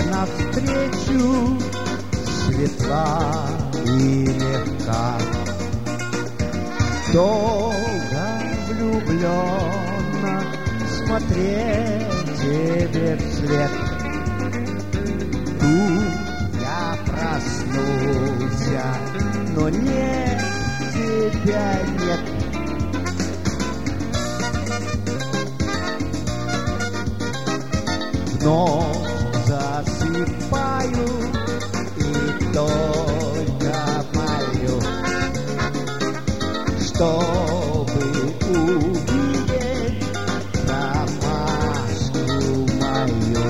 навстречу светла и легка. Долго влюбленно смотреть тебе вслед. Тут я проснулся, но нет, тебя нет. Вновь засыпаю и только молю, чтобы увидеть ромашку мою.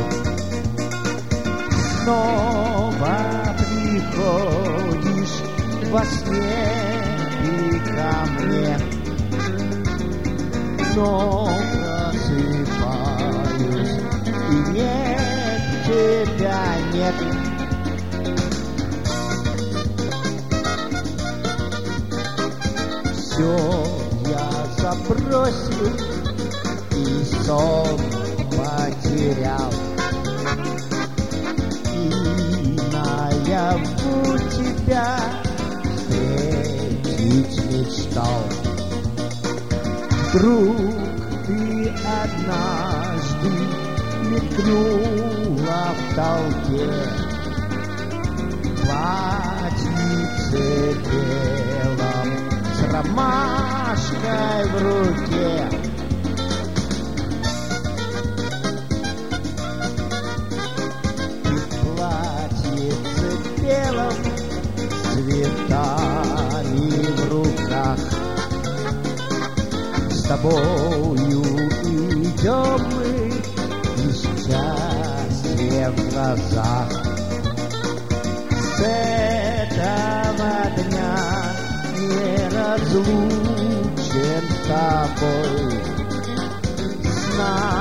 Снова приходишь во сне и ко мне, но просыпаюсь, и нет, тебя нет. Все я забросил и сон потерял, и наяву тебя встретить мечтал. Вдруг ты однажды мелькнула в толпе, платьице белом с ромашкой в руке. И в платьице белом с цветами в руках. С тобою идем мы, и счастье в глазах. С этого дня неразлучен с тобой. С